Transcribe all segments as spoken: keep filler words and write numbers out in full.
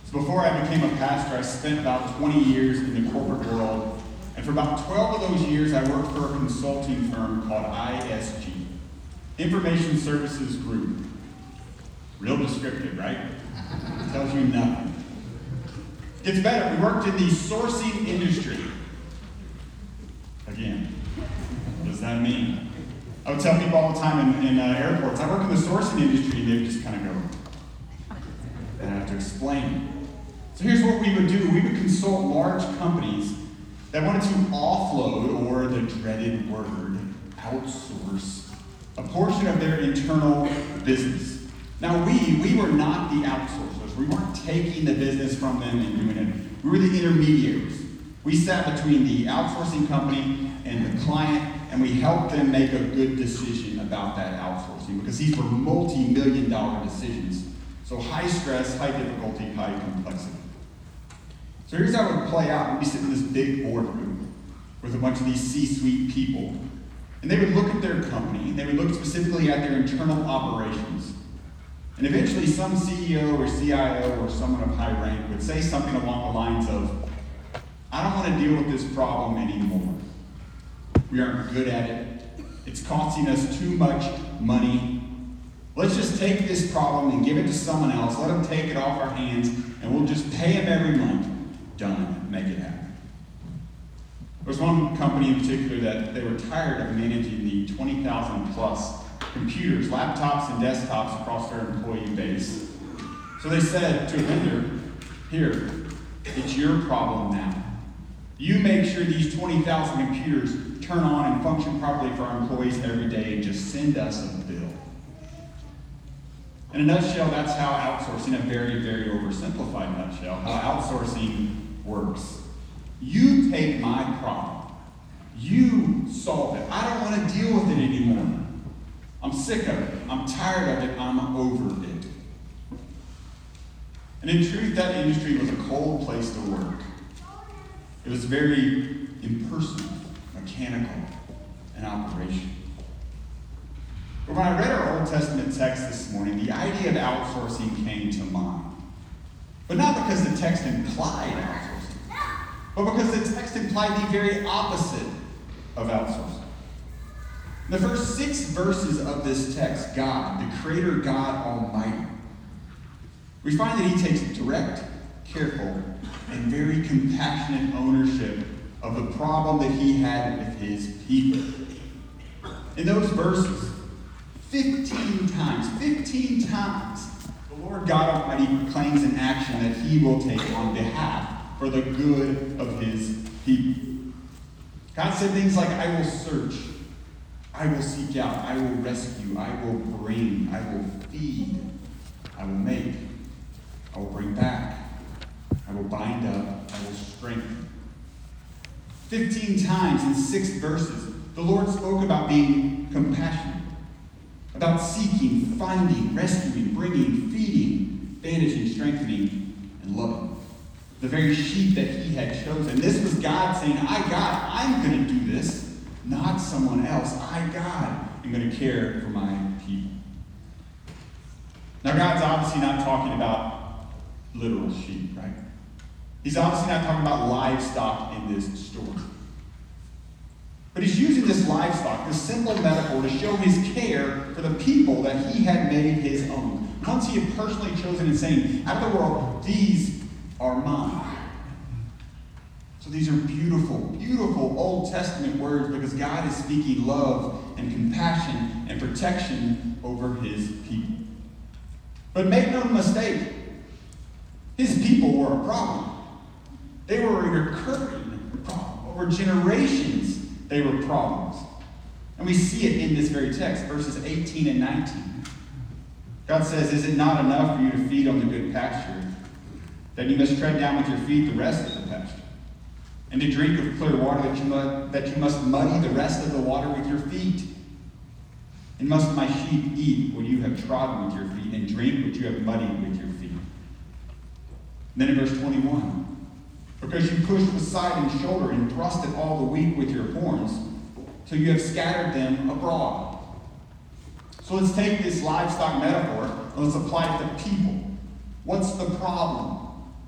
So before I became a pastor, I spent about twenty years in the corporate world. And for about twelve of those years, I worked for a consulting firm called I S G, Information Services Group. Real descriptive, right? Tells you nothing. Gets better. We worked in the sourcing industry. Again, what does that mean? I would tell people all the time in, in uh, airports, I work in the sourcing industry, and they would just kind of go, and I have to explain. So here's what we would do. We would consult large companies that wanted to offload, or the dreaded word, outsource, a portion of their internal business. Now we, we were not the outsourcers. We weren't taking the business from them and doing it. We were the intermediaries. We sat between the outsourcing company and the client, and we helped them make a good decision about that outsourcing, because these were multi-million dollar decisions. So high stress, high difficulty, high complexity. So here's how it would play out. We'd be sitting in this big boardroom with a bunch of these C-suite people, and they would look at their company, and they would look specifically at their internal operations. And eventually some C E O or C I O or someone of high rank would say something along the lines of, I don't want to deal with this problem anymore. We aren't good at it. It's costing us too much money. Let's just take this problem and give it to someone else. Let them take it off our hands, and we'll just pay them every month. Done. Make it happen. There was one company in particular that they were tired of managing the twenty thousand plus computers, laptops, and desktops across their employee base. So they said to a vendor, here, it's your problem now. You make sure these twenty thousand computers turn on and function properly for our employees every day, and just send us a bill. In a nutshell, that's how outsourcing, a very, very oversimplified nutshell, how outsourcing works. You take my problem. You solve it. I don't want to deal with it anymore. I'm sick of it. I'm tired of it. I'm over it. And in truth, that industry was a cold place to work. It was very impersonal, mechanical, and operational. But when I read our Old Testament text this morning, the idea of outsourcing came to mind. But not because the text implied outsourcing, but because the text implied the very opposite of outsourcing. In the first six verses of this text, God, the Creator God Almighty, we find that He takes direct, careful, and very compassionate ownership of the problem that He had with His people. In those verses, fifteen times, fifteen times, the Lord God Almighty proclaims an action that He will take on behalf for the good of His people. God said things like, I will search, I will seek out, I will rescue, I will bring, I will feed, I will make, I will bring back, I will bind up, I will strengthen. Fifteen times in six verses, the Lord spoke about being compassionate, about seeking, finding, rescuing, bringing, feeding, bandaging, strengthening, and loving. The very sheep that He had chosen. This was God saying, I, God, I'm going to do this, not someone else. I, God, am going to care for my people. Now, God's obviously not talking about literal sheep, right? He's obviously not talking about livestock in this story. But He's using this livestock, this simple metaphor, to show His care for the people that He had made His own. Once He had personally chosen and saying, out of the world, these are mine. So these are beautiful, beautiful Old Testament words, because God is speaking love and compassion and protection over His people. But make no mistake, His people were a problem. They were a recurring problem. Over generations, they were problems. And we see it in this very text, verses eighteen and nineteen. God says, is it not enough for you to feed on the good pasture, that you must tread down with your feet the rest of the pasture, and to drink of clear water, that you must, that you must muddy the rest of the water with your feet? And must my sheep eat what you have trodden with your feet, and drink what you have muddied with your feet? And then in verse twenty-one, because you pushed aside and shoulder and thrust at all the weak with your horns, till you have scattered them abroad. So let's take this livestock metaphor and let's apply it to people. What's the problem?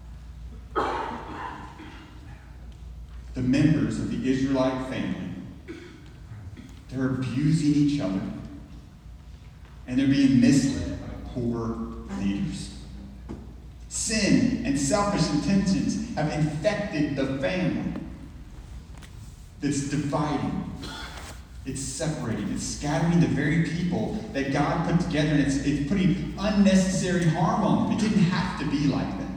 the members of the Israelite family, they're abusing each other, and they're being misled by poor leaders. Sin and selfish intentions have infected the family. That's dividing. It's separating. It's scattering the very people that God put together, and it's, it's putting unnecessary harm on them. It didn't have to be like that.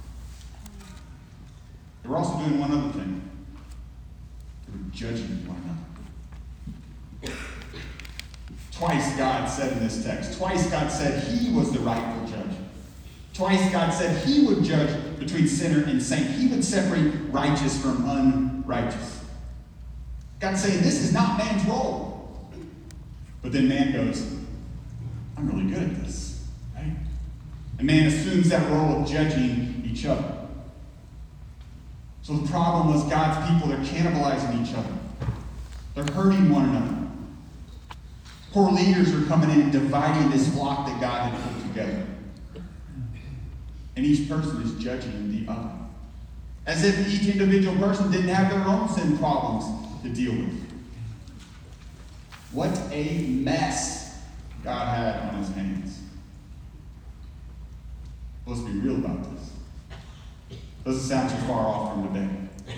They were also doing one other thing. They were judging one another. Twice God said in this text, twice God said he was the rightful judge. Twice God said he would judge between sinner and saint. He would separate righteous from unrighteous. God's saying this is not man's role. But then man goes, I'm really good at this. Right? And man assumes that role of judging each other. So the problem was God's people, they're cannibalizing each other. They're hurting one another. Poor leaders are coming in and dividing this flock that God had put together. And each person is judging the other. As if each individual person didn't have their own sin problems to deal with. What a mess God had on his hands. Let's be real about this. Doesn't sound too far off from today.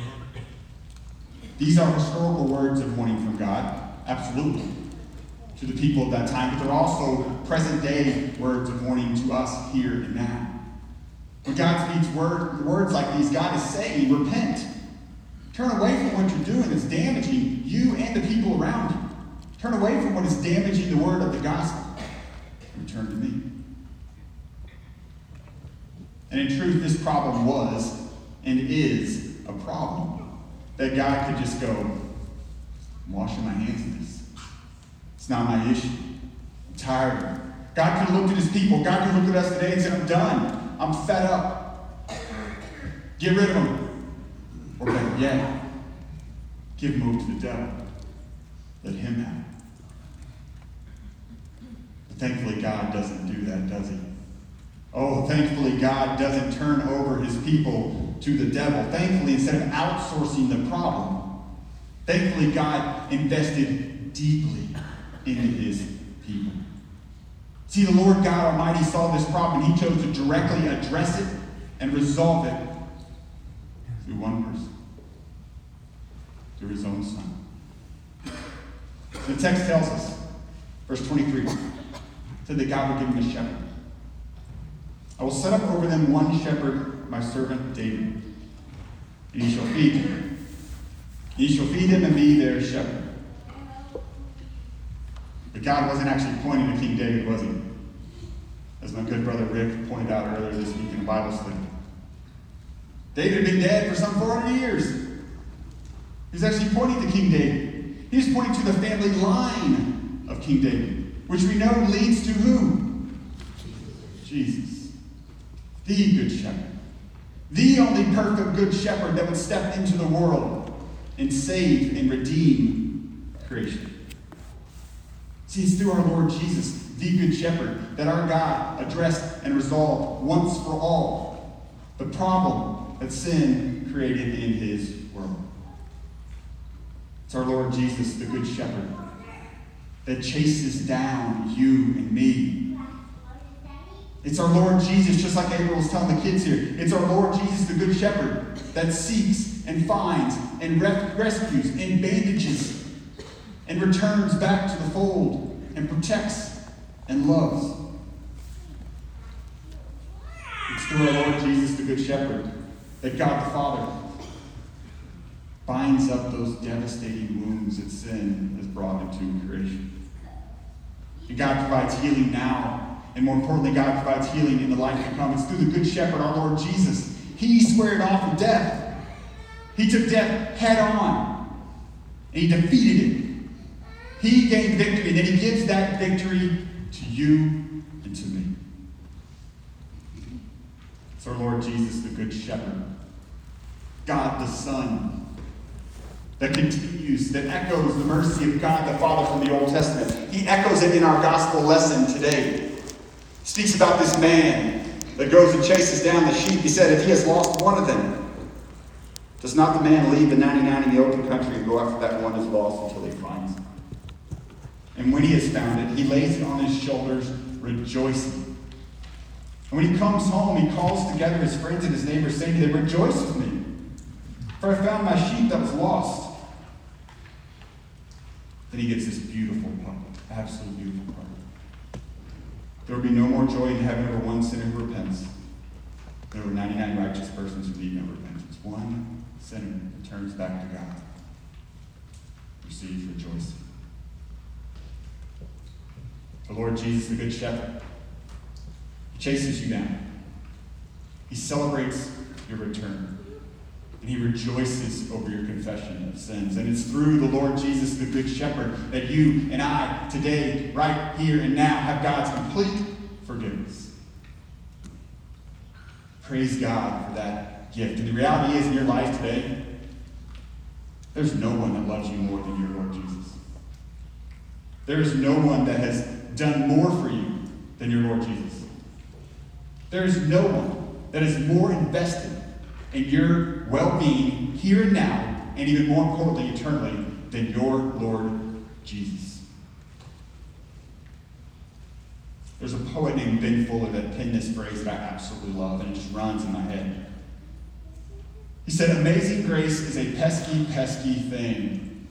These are historical words of warning from God, absolutely, to the people of that time, but they're also present-day words of warning to us here and now. When God speaks word, words like these, God is saying, repent. Turn away from what you're doing that's damaging you and the people around you. Turn away from what is damaging the word of the gospel. Return to me. And in truth, this problem was and is a problem that God could just go, I'm washing my hands of this. It's not my issue. I'm tired of it. God could have looked at his people. God could look at us today and said, I'm done. I'm fed up. Get rid of them. Or better yet, give them over to the devil. Let him have it. But thankfully, God doesn't do that, does he? Oh, thankfully, God doesn't turn over his people to the devil. Thankfully, instead of outsourcing the problem, thankfully, God invested deeply into his people. See, the Lord God Almighty saw this problem, and he chose to directly address it and resolve it through one person, through his own son. The text tells us, verse twenty-three, said that God would give him a shepherd. I will set up over them one shepherd, my servant David, and he shall feed them. He shall feed them and be their shepherd. But God wasn't actually pointing to King David, was he? As my good brother Rick pointed out earlier this week in a Bible study. David had been dead for some four hundred years. He's actually pointing to King David. He's pointing to the family line of King David, which we know leads to who? Jesus. The Good Shepherd. The only perfect Good Shepherd that would step into the world and save and redeem creation. See, it's through our Lord Jesus, the Good Shepherd, that our God addressed and resolved once for all the problem that sin created in his world. It's our Lord Jesus, the Good Shepherd, that chases down you and me. It's our Lord Jesus, just like April was telling the kids here. It's our Lord Jesus, the Good Shepherd, that seeks and finds and re- rescues and bandages and returns back to the fold and protects and loves. It's through our Lord Jesus, the Good Shepherd, that God the Father binds up those devastating wounds that sin has brought into creation. And God provides healing now, and more importantly, God provides healing in the life to come. It's through the Good Shepherd, our Lord Jesus. He squared off with death. He took death head on, and he defeated it. He gained victory, and then he gives that victory to you and to me. It's our Lord Jesus, the Good Shepherd, God the Son, that continues, that echoes the mercy of God the Father from the Old Testament. He echoes it in our gospel lesson today. He speaks about this man that goes and chases down the sheep. He said, if he has lost one of them, Does not the man leave the ninety-nine in the open country and go after that one is lost until he finds it? And when he has found it, he lays it on his shoulders, rejoicing. And when he comes home, he calls together his friends and his neighbors, saying to them, rejoice with me, for I found my sheep that was lost. Then he gets this beautiful part, absolute beautiful part. There will be no more joy in heaven over one sinner who repents than over ninety-nine righteous persons who need no repentance. One sinner who turns back to God receives rejoicing. The Lord Jesus, the Good Shepherd, he chases you down. He celebrates your return. And he rejoices over your confession of sins. And it's through the Lord Jesus, the Good Shepherd, that you and I today, right here and now, have God's complete forgiveness. Praise God for that gift. And the reality is, in your life today, there's no one that loves you more than your Lord Jesus. There is no one that has done more for you than your Lord Jesus. There is no one that is more invested in your well-being here and now, and even more importantly, eternally, than your Lord Jesus. There's a poet named Ben Fuller that penned this phrase that I absolutely love, and it just runs in my head. He said, amazing grace is a pesky, pesky thing.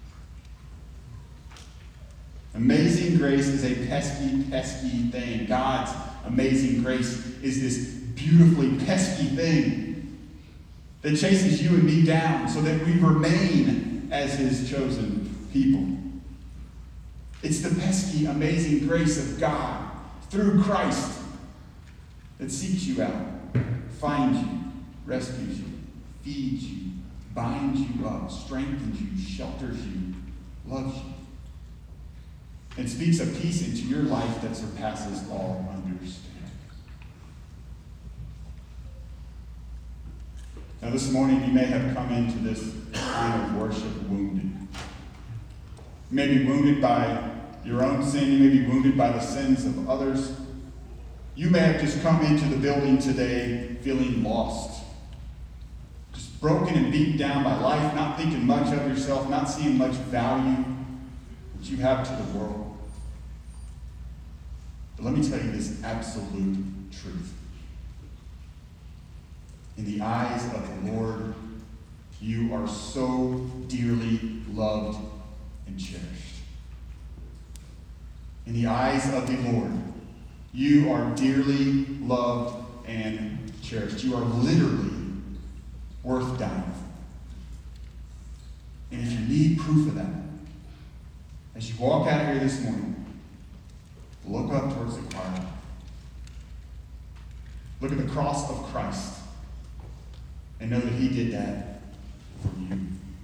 Amazing grace is a pesky, pesky thing. God's amazing grace is this beautifully pesky thing that chases you and me down so that we remain as his chosen people. It's the pesky, amazing grace of God through Christ that seeks you out, finds you, rescues you, feeds you, binds you up, strengthens you, shelters you, loves you, and speaks a peace into your life that surpasses all understanding. Now this morning you may have come into this time of worship wounded. You may be wounded by your own sin. You may be wounded by the sins of others. You may have just come into the building today feeling lost. Just broken and beaten down by life, not thinking much of yourself, not seeing much value that you have to the world. But let me tell you this absolute truth. In the eyes of the Lord, you are so dearly loved and cherished. In the eyes of the Lord, you are dearly loved and cherished. You are literally worth dying for. And if you need proof of that, as you walk out of here this morning, look up towards the choir. Look at the cross of Christ. And know that he did that for you.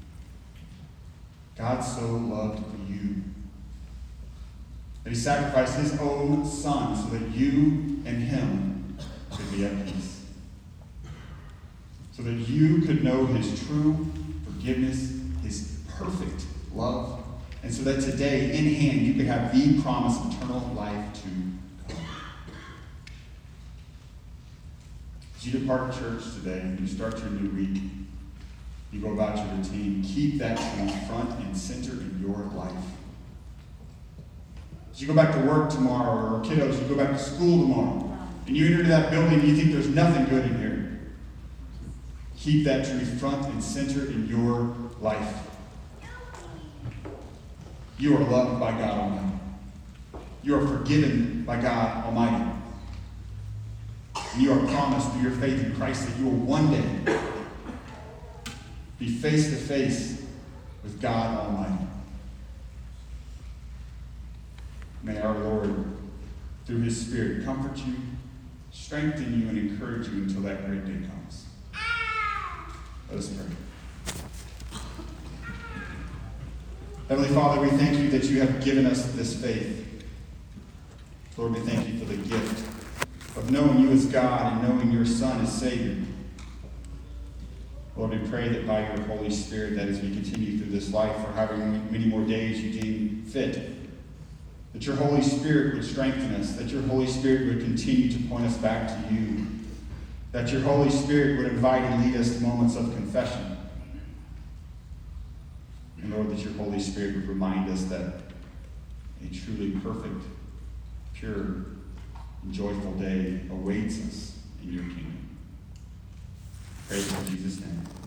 God so loved you that he sacrificed his own son so that you and him could be at peace. So that you could know his true forgiveness, his perfect love, and so that today, in hand, you could have the promise of eternal life to come. As you depart church today, and you start your new week, you go about your routine, keep that truth front and center in your life. As you go back to work tomorrow, or kiddos, you go back to school tomorrow, and you enter that building and you think there's nothing good in here, keep that truth front and center in your life. You are loved by God Almighty. You are forgiven by God Almighty. And you are promised through your faith in Christ that you will one day be face to face with God Almighty. May our Lord, through his Spirit, comfort you, strengthen you, and encourage you until that great day comes. Let us pray. Heavenly Father, we thank you that you have given us this faith. Lord, we thank you for the gift of knowing you as God and knowing your Son as Savior. Lord, we pray that by your Holy Spirit, that as we continue through this life for however many more days you deem fit, that your Holy Spirit would strengthen us, that your Holy Spirit would continue to point us back to you, That your Holy Spirit would invite and lead us to moments of confession. And Lord, that your Holy Spirit would remind us that a truly perfect, pure, and joyful day awaits us in your kingdom. Praise in Jesus' name.